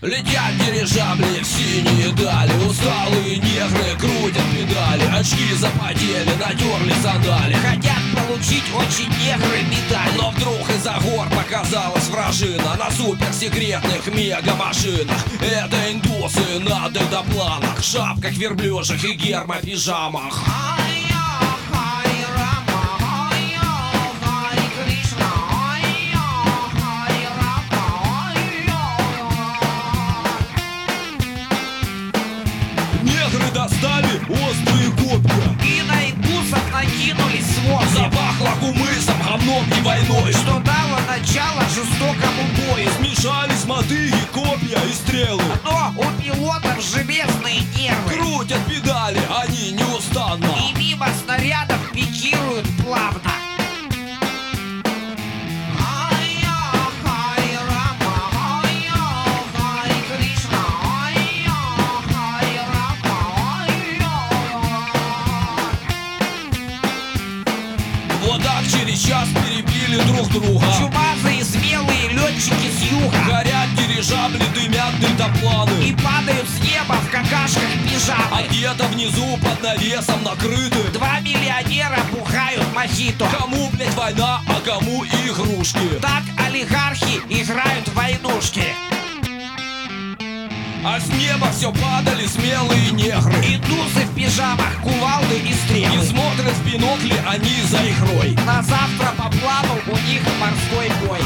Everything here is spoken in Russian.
Летят дирижабли в синие дали, усталые негры крутят педали, очки запотели, натерли сандали. Хотят получить очень негры медаль, но вдруг из-за гор показалась вражина на суперсекретных мегамашинах. Это индусы на дельтапланах, шапках верблюжих и гермопижамах. Негры достали острые копья и на индусов накинулись с воплями. Запахло кумысом, говном и войной, что дало начало жестокому бою. Смешались мотыги, копья и стрелы, но у пилотов железные нервы. Крутят педали, они неустанно, и мимо снарядов пикируют плавно. Вот так через час перебили друг друга чумазые смелые летчики с юга. Горят дирижабли, дымят дельтапланы и падают с неба в какашках пижамы. А где-то внизу под навесом накрыты 2 миллионера бухают мохито. Кому, блять, война, а кому игрушки. Так олигархи играют в войнушки. А с неба все падали смелые негры, индусы в пижамах, кувалды и стрелы. И смотрят в бинокли они за игрой. На завтра по плану у них морской бой.